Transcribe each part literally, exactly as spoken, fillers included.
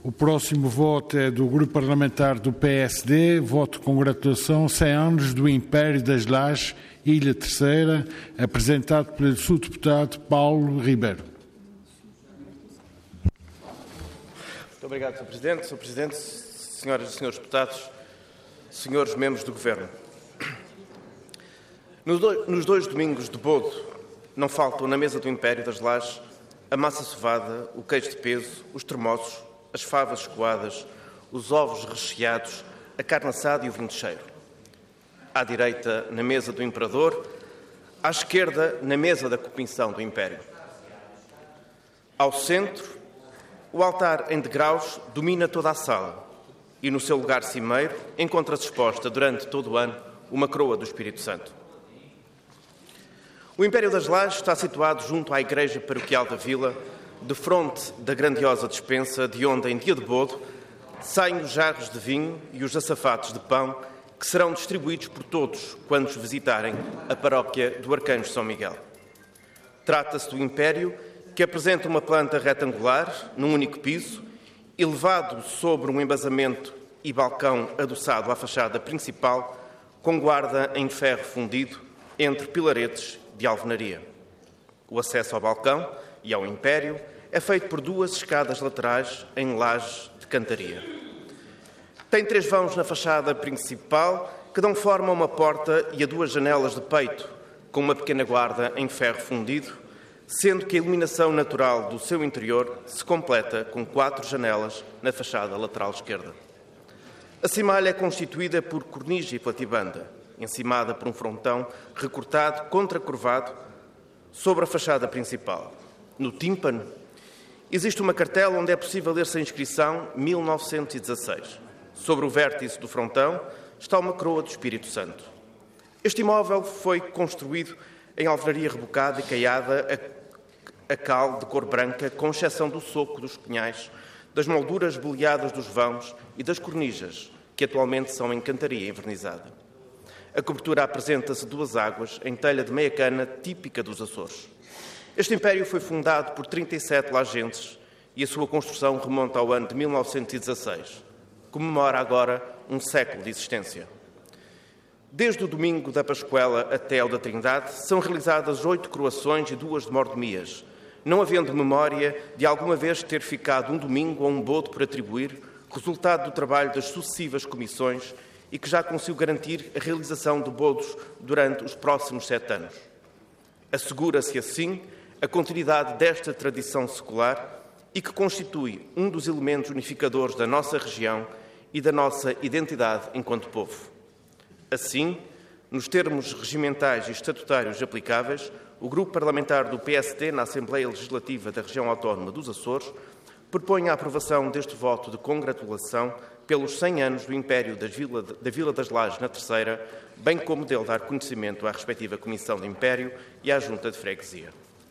O próximo voto é do Grupo Parlamentar do P S D, voto de congratulação, cem anos do Império das Lajes, Ilha Terceira, apresentado pelo subdeputado Paulo Ribeiro. Muito obrigado, senhor Presidente. senhor Presidente, senhoras e senhores deputados, senhores membros do Governo. Nos dois domingos de Bodo, não faltam na mesa do Império das Lajes a massa sovada, o queijo de peso, os termoços, as favas escoadas, os ovos recheados, a carne assada e o vinho de cheiro. À direita, na mesa do Imperador, à esquerda, na mesa da comissão do Império. Ao centro, o altar em degraus domina toda a sala e, no seu lugar cimeiro, encontra-se exposta durante todo o ano uma coroa do Espírito Santo. O Império das Lajes está situado junto à Igreja Paroquial da Vila, defronte da grandiosa despensa de onde, em dia de Bodo, saem os jarros de vinho e os açafates de pão que serão distribuídos por todos quando visitarem a paróquia do Arcanjo São Miguel. Trata-se do Império, que apresenta uma planta retangular, num único piso, elevado sobre um embasamento e balcão adoçado à fachada principal, com guarda em ferro fundido entre pilaretes de alvenaria. O acesso ao balcão e ao Império é feito por duas escadas laterais em lajes de cantaria. Tem três vãos na fachada principal que dão forma a uma porta e a duas janelas de peito, com uma pequena guarda em ferro fundido, sendo que a iluminação natural do seu interior se completa com quatro janelas na fachada lateral esquerda. A cimalha é constituída por cornija e platibanda, encimada por um frontão recortado contracurvado sobre a fachada principal. No tímpano, existe uma cartela onde é possível ler-se a inscrição mil novecentos e dezasseis. Sobre o vértice do frontão está uma coroa do Espírito Santo. Este imóvel foi construído em alvenaria rebocada e caiada a, a cal de cor branca, com exceção do soco dos cunhais, das molduras boleadas dos vãos e das cornijas, que atualmente são em cantaria envernizada. A cobertura apresenta-se duas águas em telha de meia cana típica dos Açores. Este império foi fundado por trinta e sete lajenses e a sua construção remonta ao ano de mil novecentos e dezasseis. Comemora agora um século de existência. Desde o domingo da Pascuela até ao da Trindade, são realizadas oito coroações e duas de mordomias, não havendo memória de alguma vez ter ficado um domingo ou um bodo por atribuir, resultado do trabalho das sucessivas comissões e que já conseguiu garantir a realização de bodos durante os próximos sete anos. Assegura-se assim a continuidade desta tradição secular e que constitui um dos elementos unificadores da nossa região e da nossa identidade enquanto povo. Assim, nos termos regimentais e estatutários aplicáveis, o Grupo Parlamentar do P S D na Assembleia Legislativa da Região Autónoma dos Açores propõe a aprovação deste voto de congratulação pelos cem anos do Império das Vila, da Vila das Lajes na Terceira, bem como dele dar conhecimento à respectiva Comissão de Império e à Junta de Freguesia.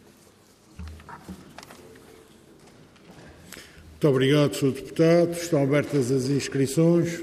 Muito obrigado, senhor Deputado. Estão abertas as inscrições.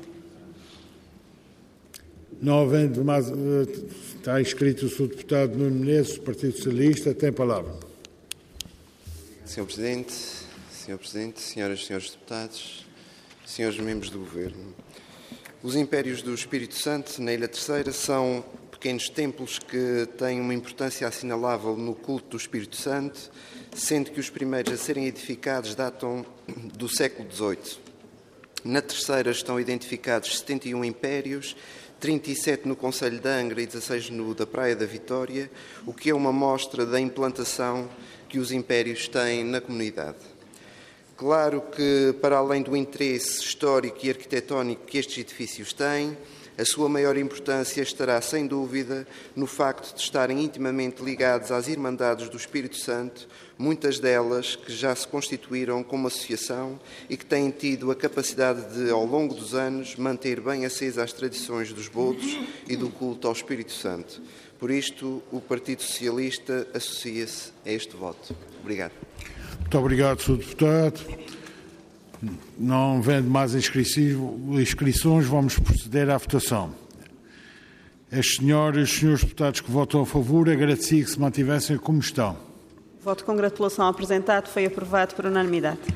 Não havendo mais... Está inscrito o senhor Deputado Nuno Menezes, do Partido Socialista. Tem palavra. senhor Presidente, senhor Presidente, senhoras e senhores deputados, senhores membros do Governo. Os Impérios do Espírito Santo, na Ilha Terceira, são pequenos templos que têm uma importância assinalável no culto do Espírito Santo, sendo que os primeiros a serem edificados datam do século dezoito. Na Terceira estão identificados setenta e um impérios, trinta e sete no concelho de Angra e dezasseis no da Praia da Vitória, o que é uma mostra da implantação que os impérios têm na comunidade. Claro que, para além do interesse histórico e arquitetónico que estes edifícios têm, a sua maior importância estará, sem dúvida, no facto de estarem intimamente ligados às Irmandades do Espírito Santo, muitas delas que já se constituíram como associação e que têm tido a capacidade de, ao longo dos anos, manter bem acesas as tradições dos bodos e do culto ao Espírito Santo. Por isto, o Partido Socialista associa-se a este voto. Obrigado. Muito obrigado, senhor Deputado. Não havendo mais inscrições, vamos proceder à votação. As senhoras e os senhores deputados que votam a favor, agradecia que se mantivessem como estão. O voto de congratulação apresentado foi aprovado por unanimidade.